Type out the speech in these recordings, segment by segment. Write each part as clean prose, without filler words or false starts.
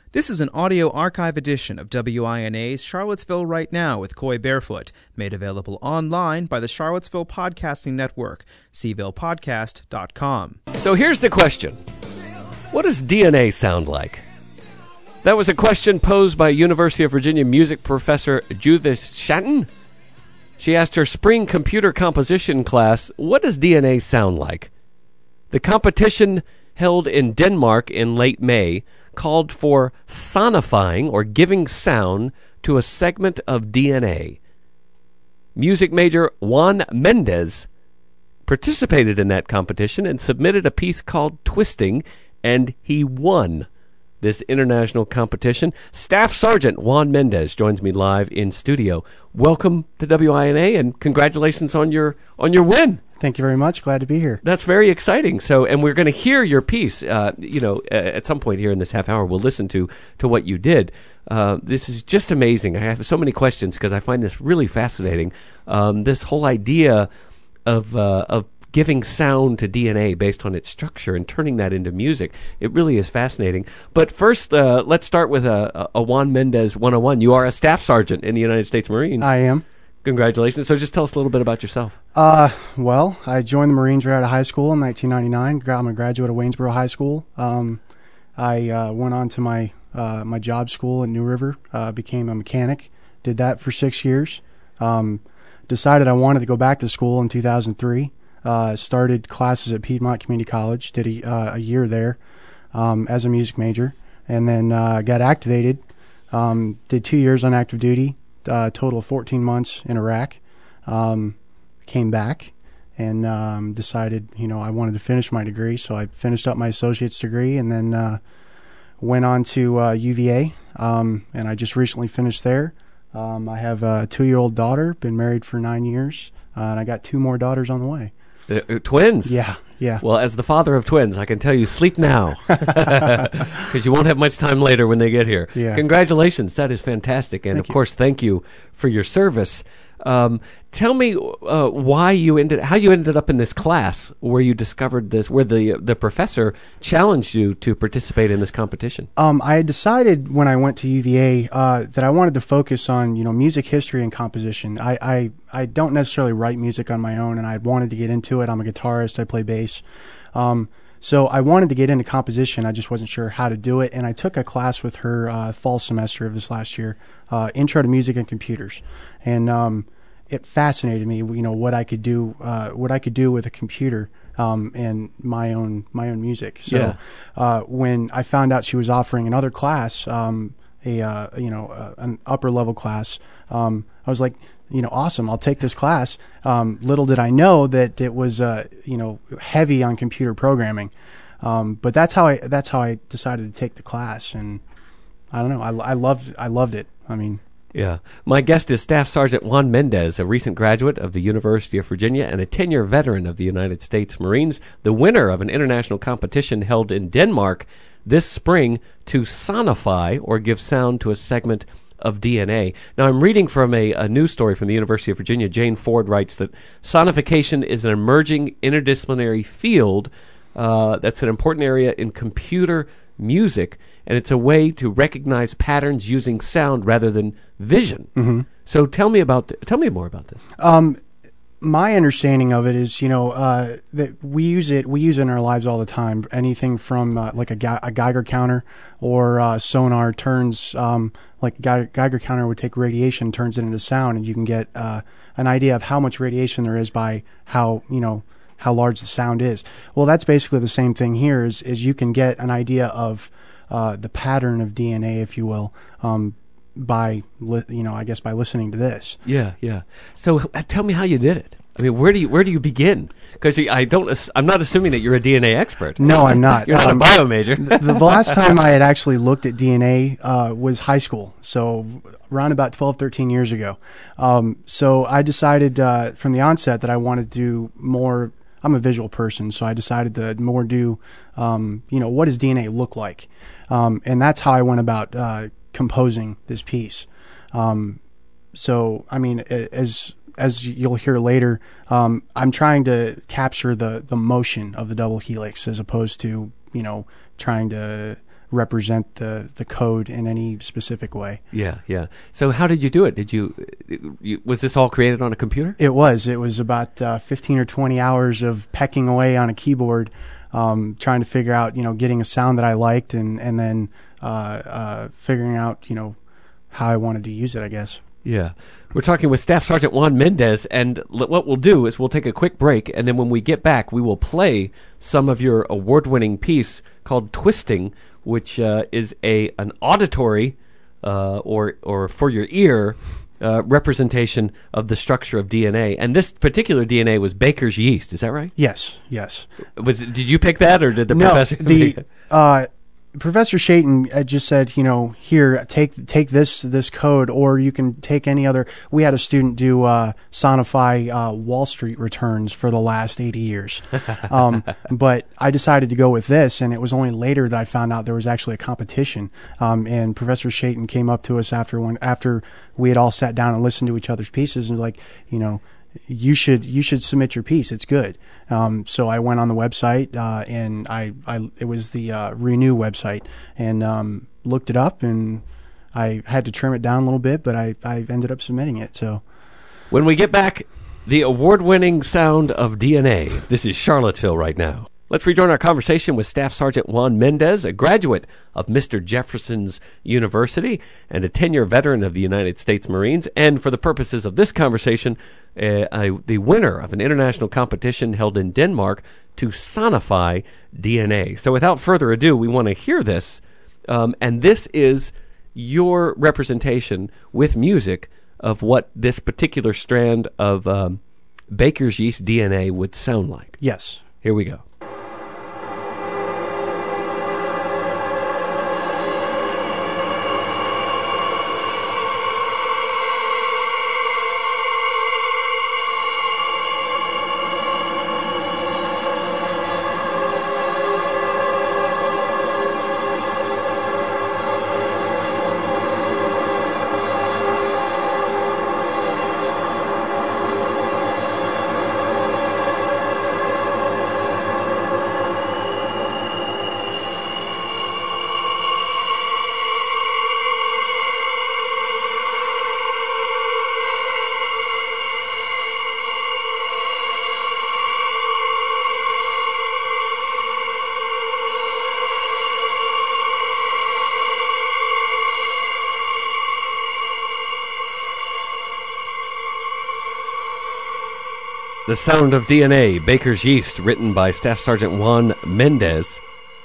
This is an audio archive edition of WINA's Charlottesville Right Now with Coy Barefoot, made available online by the Charlottesville Podcasting Network, cvillePodcast.com. So here's the question. What does DNA sound like? That was a question posed by University of Virginia music professor Judith Shatton. She asked her spring computer composition class, what does DNA sound like? The competition, held in Denmark in late May, called for sonifying or giving sound to a segment of DNA. Music major Juan Mendez participated in that competition and submitted a piece called Twisting, and he won this international competition. Staff Sergeant Juan Mendez joins me live in studio. Welcome to WINA, and congratulations on your win. Thank you very much. Glad to be here. That's very exciting. So, and we're going to hear your piece. At some point here in this half hour, we'll listen to what you did. This is just amazing. I have so many questions because I find this really fascinating. This whole idea of giving sound to DNA based on its structure and turning that into music. It really is fascinating. But first, let's start with a Juan Mendez 101. You are a staff sergeant in the United States Marines. I am. Congratulations. So just tell us a little bit about yourself. Well, I joined the Marines right out of high school in 1999. I'm a graduate of Waynesboro High School. I went on to my job school in New River, became a mechanic, did that for 6 years. Decided I wanted to go back to school in 2003. Started classes at Piedmont Community College, did a year there as a music major, and then got activated, did 2 years on active duty, total of 14 months in Iraq, came back and decided, I wanted to finish my degree, so I finished up my associate's degree and then went on to UVA, and I just recently finished there. I have a 2-year-old daughter, been married for 9 years, and I got 2 more daughters on the way. Twins? Yeah. Well, as the father of twins, I can tell you, sleep now, because you won't have much time later when they get here. Yeah. Congratulations. That is fantastic. And, of course, thank you for your service. Tell me how you ended up in this class where you discovered this, where the professor challenged you to participate in this competition. I had decided when I went to UVA that I wanted to focus on music history and composition. I don't necessarily write music on my own, and I wanted to get into it. I'm a guitarist. I play bass. So I wanted to get into composition. I just wasn't sure how to do it, and I took a class with her fall semester of this last year, Intro to Music and Computers, and it fascinated me. What I could do with a computer and my own music. So when I found out she was offering another class, an upper level class, I was like, awesome, I'll take this class. Little did I know that it was, heavy on computer programming. But that's how I decided to take the class. And I don't know, I loved it. Yeah. My guest is Staff Sergeant Juan Mendez, a recent graduate of the University of Virginia and a 10-year veteran of the United States Marines, the winner of an international competition held in Denmark this spring to sonify or give sound to a segment of DNA. Now, I'm reading from a news story from the University of Virginia. Jane Ford writes that sonification is an emerging interdisciplinary field that's an important area in computer music, and it's a way to recognize patterns using sound rather than vision. Mm-hmm. So tell me more about this. My understanding of it is, that we use it in our lives all the time. Anything from like a Geiger counter or sonar turns, like a Geiger counter would take radiation, turns it into sound, and you can get an idea of how much radiation there is by how large the sound is. Well, that's basically the same thing here. Is you can get an idea of the pattern of DNA, if you will, by listening to this. Yeah. So tell me how you did it. Where do you begin? Because I'm not assuming that you're a DNA expert. No, I'm not. You're not a bio major. The last time I had actually looked at DNA was high school, so around about 12, 13 years ago. So I decided from the onset that I wanted to do more. I'm a visual person, so I decided to more do, what does DNA look like? And that's how I went about composing this piece. So, as you'll hear later, I'm trying to capture the motion of the double helix as opposed to, trying to represent the code in any specific way. Yeah, yeah. So how did you do it? Did you was this all created on a computer? It was about 15 or 20 hours of pecking away on a keyboard, trying to figure out, getting a sound that I liked, and then figuring out, how I wanted to use it, I guess. Yeah. We're talking with Staff Sergeant Juan Mendez, and what we'll do is we'll take a quick break, and then when we get back, we will play some of your award-winning piece called Twisting, which is an auditory or for your ear representation of the structure of DNA. And this particular DNA was Baker's yeast. Is that right? Yes. Did you pick that, or did the No, professor? Professor Shayton just said, here, take this code, or you can take any other. We had a student do sonify Wall Street returns for the last 80 years. But I decided to go with this, and it was only later that I found out there was actually a competition. And Professor Shayton came up to us after we had all sat down and listened to each other's pieces, and was like, you should submit your piece. It's good. So I went on the website, and it was the Renew website, and looked it up, and I had to trim it down a little bit, but I ended up submitting it. So when we get back, the award-winning sound of DNA. This is Charlottesville right now. Let's rejoin our conversation with Staff Sergeant Juan Mendez, a graduate of Mr. Jefferson's University and a 10-year veteran of the United States Marines, and for the purposes of this conversation, the winner of an international competition held in Denmark to sonify DNA. So without further ado, we want to hear this, and this is your representation with music of what this particular strand of Baker's yeast DNA would sound like. yes. Here we go. The Sound of DNA, Baker's Yeast, written by Staff Sergeant Juan Mendez.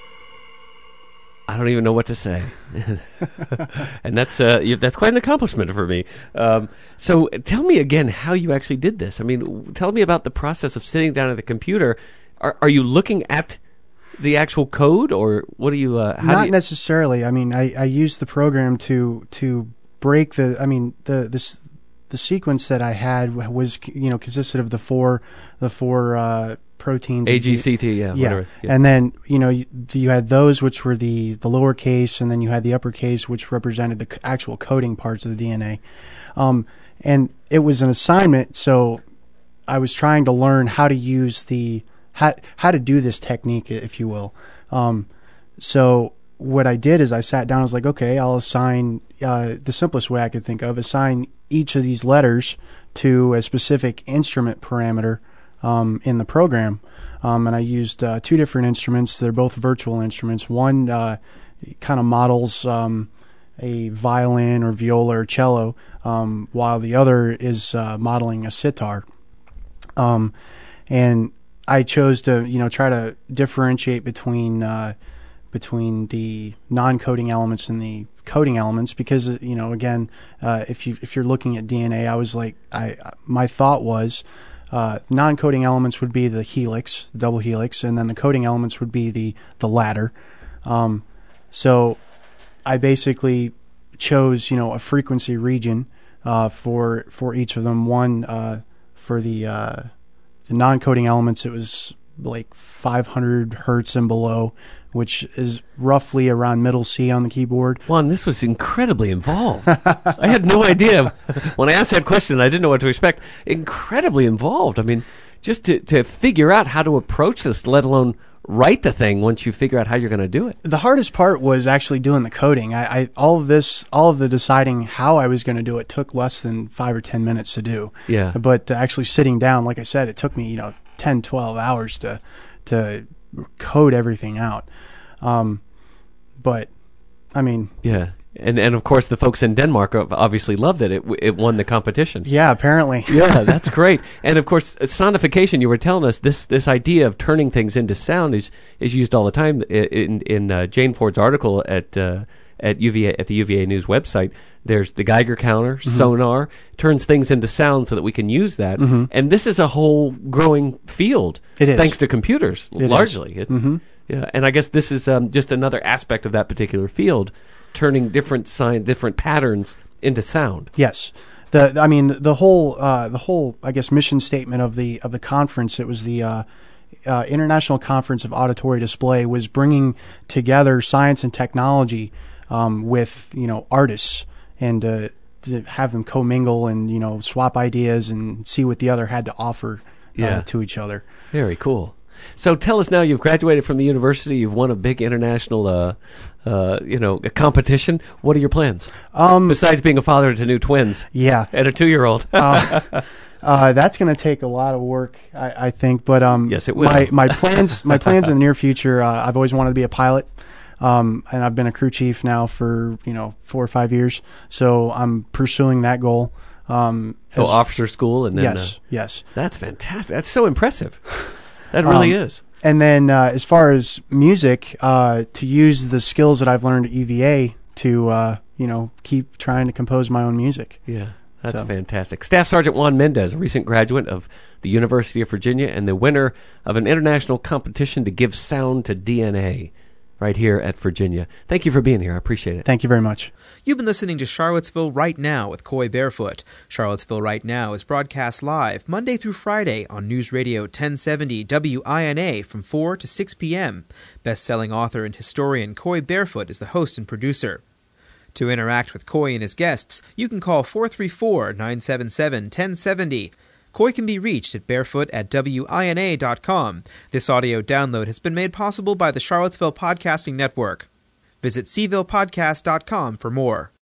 I don't even know what to say. And that's quite an accomplishment for me. So tell me again how you actually did this. I mean, tell me about the process of sitting down at the computer. Are you looking at the actual code, or what do you... Not necessarily. I mean, I used the program to break the sequence that I had was, consisted of the four proteins. AGCT, yeah. Whatever. Yeah. And then, you had those which were the lowercase, and then you had the uppercase, which represented the actual coding parts of the DNA. And it was an assignment, so I was trying to learn how to use how to do this technique, if you will. So what I did is I sat down, I was like, okay, I'll assign, the simplest way I could think of, assign each of these letters to a specific instrument parameter in the program. And I used two different instruments. They're both virtual instruments. One kind of models a violin or viola or cello, while the other is modeling a sitar. And I chose to, try to differentiate between the non-coding elements and the coding elements, because again, if you're looking at DNA, I was like, my thought was non-coding elements would be the helix, the double helix, and then the coding elements would be the ladder. So I basically chose a frequency region for each of them. One for the non-coding elements, it was like 500 hertz and below, which is roughly around middle C on the keyboard. Juan, this was incredibly involved. I had no idea. When I asked that question, I didn't know what to expect. Incredibly involved. I mean, just to figure out how to approach this, let alone write the thing once you figure out how you're going to do it. The hardest part was actually doing the coding. All of the deciding how I was going to do it took less than 5 or 10 minutes to do. Yeah. But actually sitting down, like I said, it took me 10, 12 hours to code everything out. But I mean, yeah. And of course, the folks in Denmark obviously loved it. It won the competition. Yeah, apparently. Yeah, that's great. And of course, sonification. You were telling us this idea of turning things into sound is used all the time. In Jane Ford's article at UVA at the UVA News website, there's the Geiger counter, sonar, turns things into sound so that we can use that. And this is a whole growing field. It is, thanks to computers, largely. Yeah, and I guess this is just another aspect of that particular field, turning different patterns into sound. Yes. The whole I guess mission statement of the conference, it was the International Conference of Auditory Display, was bringing together science and technology with artists, and to have them commingle and swap ideas and see what the other had to offer to each other. Very cool. So tell us now, you've graduated from the university, you've won a big international a competition. What are your plans? Besides being a father to new twins. Yeah. And a 2-year-old. That's going to take a lot of work, I think. But yes, it will. My plans in the near future, I've always wanted to be a pilot. And I've been a crew chief now for 4 or 5 years. So I'm pursuing that goal. So officer school, and then yes. That's fantastic. That's so impressive. That really is. And then as far as music, to use the skills that I've learned at UVA to keep trying to compose my own music. Yeah, that's fantastic. Staff Sergeant Juan Mendez, a recent graduate of the University of Virginia and the winner of an international competition to give sound to DNA, right here at Virginia. Thank you for being here. I appreciate it. Thank you very much. You've been listening to Charlottesville Right Now with Coy Barefoot. Charlottesville Right Now is broadcast live Monday through Friday on News Radio 1070 WINA from 4 to 6 p.m. Best-selling author and historian Coy Barefoot is the host and producer. To interact with Coy and his guests, you can call 434-977-1070. Coy can be reached at barefoot@wina.com. This audio download has been made possible by the Charlottesville Podcasting Network. Visit cvillepodcast.com for more.